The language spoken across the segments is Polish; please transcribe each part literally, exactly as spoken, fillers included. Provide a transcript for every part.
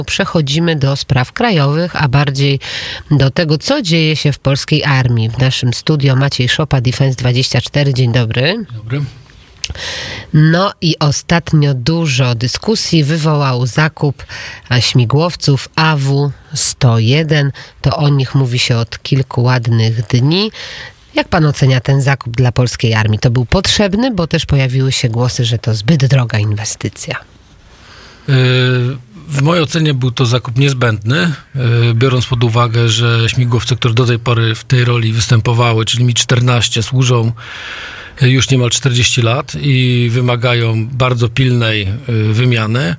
Przechodzimy do spraw krajowych, a bardziej do tego, co dzieje się w polskiej armii. W naszym studio Maciej Szopa, Defense dwadzieścia cztery. Dzień dobry. Dobry. No i ostatnio dużo dyskusji wywołał zakup śmigłowców A W sto jeden. To o nich mówi się od kilku ładnych dni. Jak pan ocenia ten zakup dla polskiej armii? To był potrzebny, bo też pojawiły się głosy, że to zbyt droga inwestycja. W mojej ocenie był to zakup niezbędny, biorąc pod uwagę, że śmigłowce, które do tej pory w tej roli występowały, czyli Mi czternaście, służą już niemal czterdzieści lat i wymagają bardzo pilnej wymiany.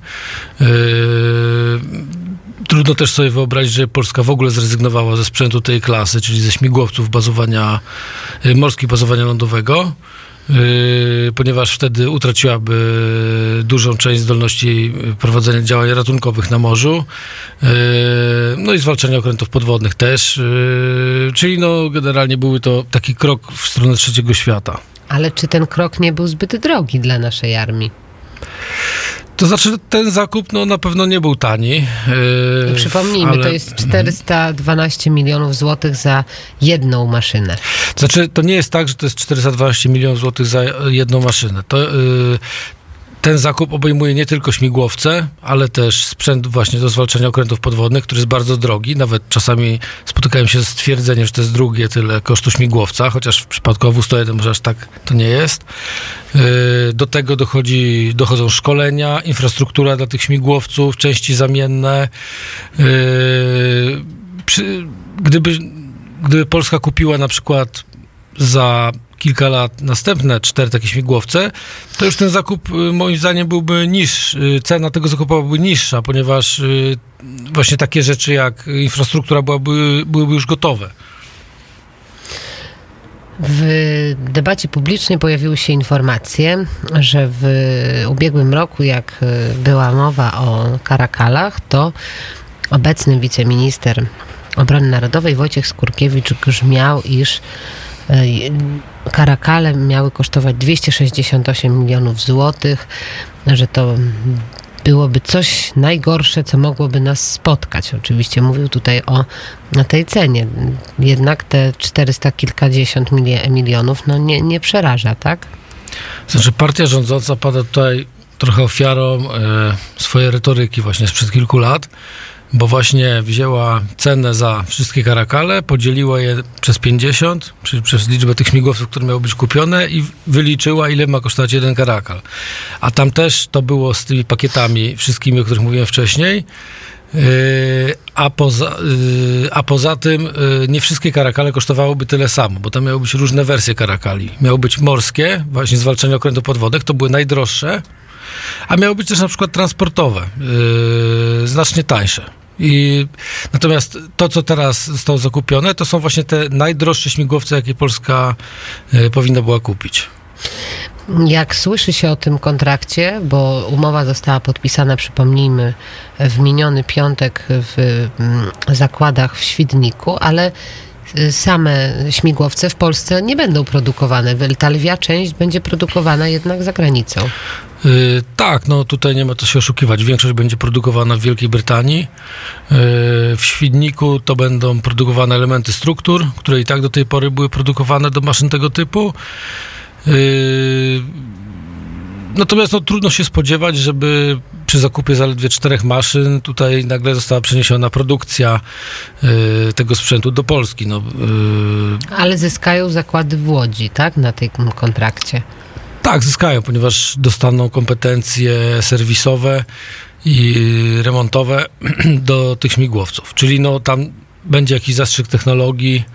Trudno też sobie wyobrazić, że Polska w ogóle zrezygnowała ze sprzętu tej klasy, czyli ze śmigłowców bazowania, morskich bazowania lądowego, ponieważ wtedy utraciłaby dużą część zdolności prowadzenia działań ratunkowych na morzu, no i zwalczania okrętów podwodnych też, czyli no generalnie były to taki krok w stronę trzeciego świata. Ale czy ten krok nie był zbyt drogi dla naszej armii? To znaczy, ten zakup no, na pewno nie był tani. Yy, Przypomnijmy, ale... to jest czterysta dwanaście milionów złotych za jedną maszynę. Znaczy, to nie jest tak, że to jest czterysta dwanaście milionów złotych za jedną maszynę. To, yy, ten zakup obejmuje nie tylko śmigłowce, ale też sprzęt właśnie do zwalczania okrętów podwodnych, który jest bardzo drogi. Nawet czasami spotykałem się z stwierdzeniem, że to jest drugie tyle kosztu śmigłowca, chociaż w przypadku A W sto jeden może aż tak to nie jest. Do tego dochodzi, dochodzą szkolenia, infrastruktura dla tych śmigłowców, części zamienne. Przy, gdyby, gdyby Polska kupiła na przykład za kilka lat następne cztery takie śmigłowce, to już ten zakup moim zdaniem byłby niższy, cena tego zakupu byłaby niższa, ponieważ właśnie takie rzeczy jak infrastruktura byłaby, byłyby już gotowe. W debacie publicznej pojawiły się informacje, że w ubiegłym roku, jak była mowa o Karakalach, to obecny wiceminister obrony narodowej Wojciech Skurkiewicz grzmiał, iż Karakale miały kosztować dwieście sześćdziesiąt osiem milionów złotych, że to byłoby coś najgorsze, co mogłoby nas spotkać. Oczywiście mówił tutaj o tej cenie. Jednak te czterysta kilkadziesiąt milionów no nie, nie przeraża, tak? Znaczy partia rządząca pada tutaj trochę ofiarą e, swojej retoryki właśnie sprzed kilku lat, bo właśnie wzięła cenę za wszystkie Karakale, podzieliła je przez pięćdziesiąt, czyli przez liczbę tych śmigłowców, które miały być kupione i wyliczyła, ile ma kosztować jeden Karakal. A tam też to było z tymi pakietami wszystkimi, o których mówiłem wcześniej, yy, a, poza, yy, a poza tym yy, nie wszystkie Karakale kosztowałyby tyle samo, bo tam miały być różne wersje Karakali. Miały być morskie, właśnie zwalczanie okrętów podwodnych, to były najdroższe, a miały być też na przykład transportowe, yy, znacznie tańsze. I natomiast to, co teraz zostało zakupione, to są właśnie te najdroższe śmigłowce, jakie Polska y, powinna była kupić. Jak słyszy się o tym kontrakcie, bo umowa została podpisana, przypomnijmy, w miniony piątek w y, zakładach w Świdniku, ale same śmigłowce w Polsce nie będą produkowane. Ta lwia część będzie produkowana jednak za granicą. Yy, tak, no tutaj nie ma co się oszukiwać. Większość będzie produkowana w Wielkiej Brytanii. Yy, w Świdniku to będą produkowane elementy struktur, które i tak do tej pory były produkowane do maszyn tego typu. Yy, natomiast no, trudno się spodziewać, żeby przy zakupie zaledwie czterech maszyn tutaj nagle została przeniesiona produkcja y, tego sprzętu do Polski. No, y... Ale zyskają zakłady w Łodzi, tak? Na tym kontrakcie. Tak, zyskają, ponieważ dostaną kompetencje serwisowe i remontowe do tych śmigłowców. Czyli no, tam będzie jakiś zastrzyk technologii.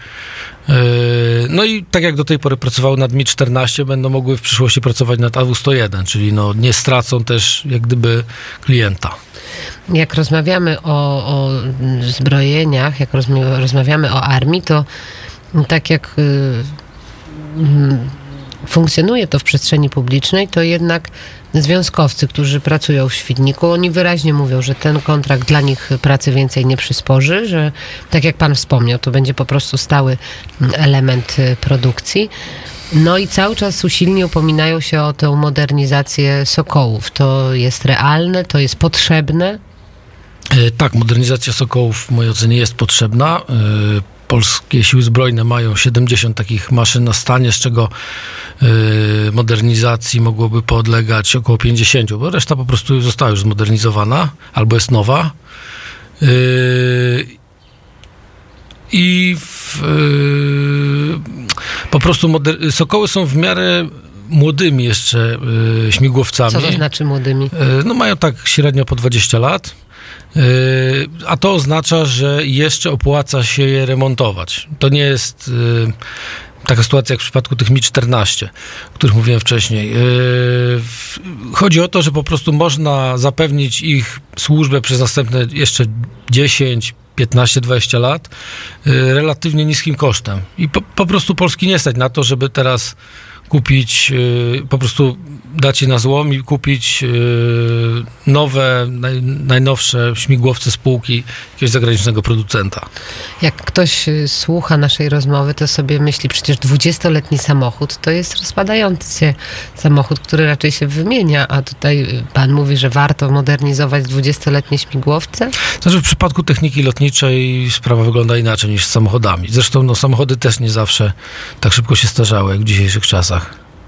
No i tak jak do tej pory pracowały nad Mi czternaście, będą mogły w przyszłości pracować nad A W sto jeden, czyli no nie stracą też jak gdyby klienta. Jak rozmawiamy o, o zbrojeniach, jak rozmawiamy o armii, to tak jak y, y, funkcjonuje to w przestrzeni publicznej, to jednak związkowcy, którzy pracują w Świdniku, oni wyraźnie mówią, że ten kontrakt dla nich pracy więcej nie przysporzy, że tak jak pan wspomniał, to będzie po prostu stały element produkcji. No i cały czas usilnie upominają się o tę modernizację Sokołów. To jest realne, to jest potrzebne? Tak, modernizacja Sokołów w mojej ocenie jest potrzebna. Polskie Siły Zbrojne mają siedemdziesiąt takich maszyn na stanie, z czego modernizacji mogłoby podlegać około pięćdziesiąt, bo reszta po prostu została już zmodernizowana albo jest nowa. I w, po prostu moder- Sokoły są w miarę młodymi jeszcze śmigłowcami. Co to znaczy młodymi? No mają tak średnio po dwadzieścia lat. A to oznacza, że jeszcze opłaca się je remontować. To nie jest taka sytuacja jak w przypadku tych Mi czternaście, o których mówiłem wcześniej. Chodzi o to, że po prostu można zapewnić ich służbę przez następne jeszcze dziesięć, piętnaście, dwadzieścia lat relatywnie niskim kosztem. I po, po prostu Polski nie stać na to, żeby teraz kupić, po prostu dać je na złom i kupić nowe, naj, najnowsze śmigłowce spółki jakiegoś zagranicznego producenta. Jak ktoś słucha naszej rozmowy, to sobie myśli, przecież dwudziestoletni samochód to jest rozpadający się samochód, który raczej się wymienia, a tutaj pan mówi, że warto modernizować dwudziestoletnie śmigłowce? Znaczy w przypadku techniki lotniczej sprawa wygląda inaczej niż z samochodami. Zresztą no, samochody też nie zawsze tak szybko się starzały jak w dzisiejszych czasach.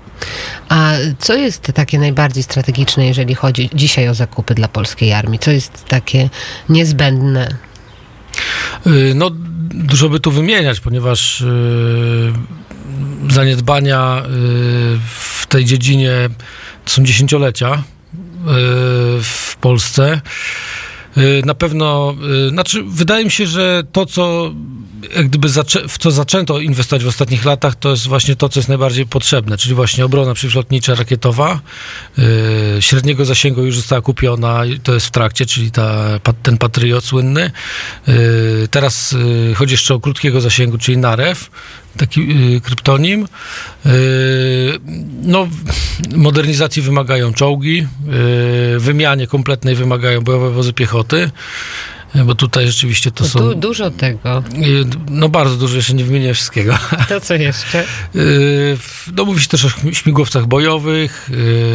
A co jest takie najbardziej strategiczne, jeżeli chodzi dzisiaj o zakupy dla polskiej armii? Co jest takie niezbędne? No, dużo by tu wymieniać, ponieważ yy, zaniedbania yy, w tej dziedzinie są dziesięciolecia yy, w Polsce. Yy, na pewno, yy, znaczy wydaje mi się, że to, co jak gdyby zaczę- w co zaczęto inwestować w ostatnich latach, to jest właśnie to, co jest najbardziej potrzebne, czyli właśnie obrona przeciwlotnicza, rakietowa. Yy, średniego zasięgu już została kupiona, to jest w trakcie, czyli ta, ten Patriot słynny. Yy, teraz yy, chodzi jeszcze o krótkiego zasięgu, czyli Narew, taki yy, kryptonim. Yy, no, modernizacji wymagają czołgi, yy, wymianie kompletnej wymagają bojowe wozy piechoty. Bo tutaj rzeczywiście to du- są... Dużo tego. No bardzo dużo, jeszcze nie wymienię wszystkiego. To co jeszcze? No mówi się też o śmigłowcach bojowych,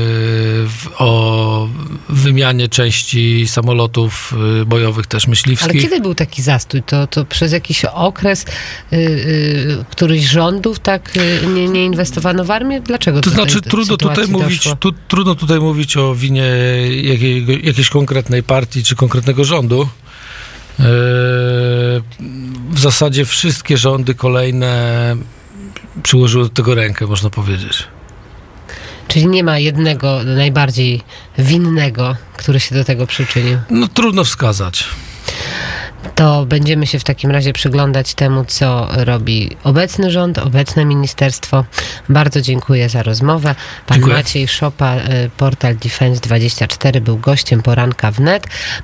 o wymianie części samolotów bojowych też myśliwskich. Ale kiedy był taki zastój? To, to przez jakiś okres yy, yy, któryś rządów tak yy, nie, nie inwestowano w armię? Dlaczego to tutaj znaczy trudno tutaj, mówić, tu, trudno tutaj mówić o winie jakiego, jakiejś konkretnej partii czy konkretnego rządu. W zasadzie wszystkie rządy kolejne przyłożyły do tego rękę, można powiedzieć. Czyli nie ma jednego najbardziej winnego, który się do tego przyczynił? No trudno wskazać. To będziemy się w takim razie przyglądać temu, co robi obecny rząd, obecne ministerstwo. Bardzo dziękuję za rozmowę. Pan Dziękuję. Maciej Szopa, portal Defense dwadzieścia cztery, był gościem poranka wnet.